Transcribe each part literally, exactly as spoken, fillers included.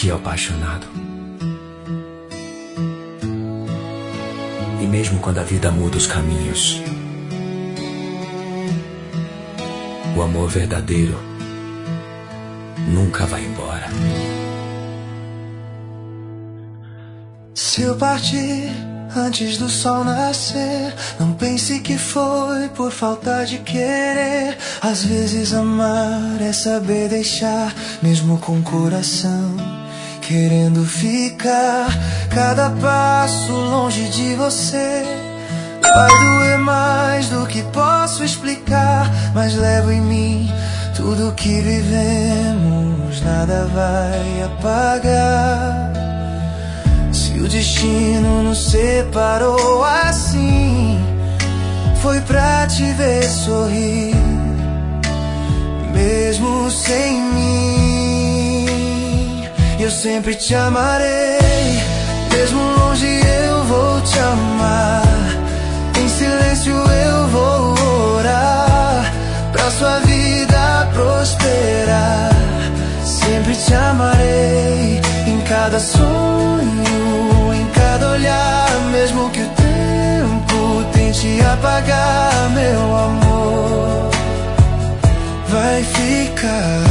que é o apaixonado. E mesmo quando a vida muda os caminhos, o amor verdadeiro nunca vai embora. Se eu partir antes do sol nascer, não pense que foi por falta de querer. Às vezes amar é saber deixar, mesmo com o coração querendo ficar. Cada passo longe de você vai doer mais do que posso explicar, mas levo em mim tudo que vivemos, nada vai apagar. Se o destino nos separou assim, foi pra te ver sorrir, mesmo sem mim. Eu sempre te amarei, mesmo longe eu vou te amar. Em silêncio eu vou orar pra sua vida prosperar. Sempre te amarei, em cada sonho, em cada olhar. Mesmo que o tempo tente apagar, meu amor vai ficar.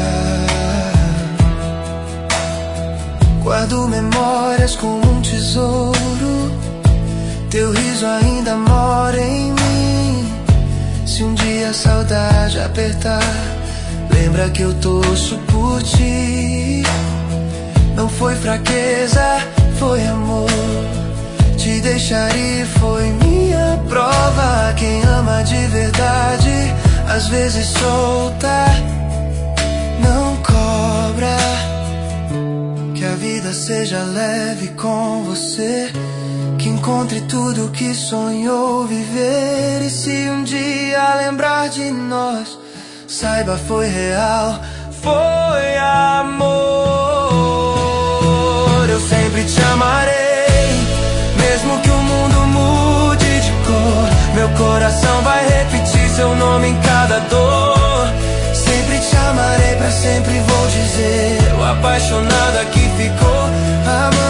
Guardo memórias como um tesouro, teu riso ainda mora em mim. Se um dia a saudade apertar, lembra que eu torço por ti. Não foi fraqueza, foi amor. Te deixar ir foi minha prova. Quem ama de verdade, às vezes solta, não cobra. Que a vida seja leve com você, que encontre tudo que sonhou viver. E se um dia lembrar de nós, saiba foi real, foi amor. Eu sempre te amarei, mesmo que o mundo mude de cor. Meu coração vai repetir seu nome em cada dor. Sempre te amarei, pra sempre vou dizer, o apaixonado aqui ficou. Amor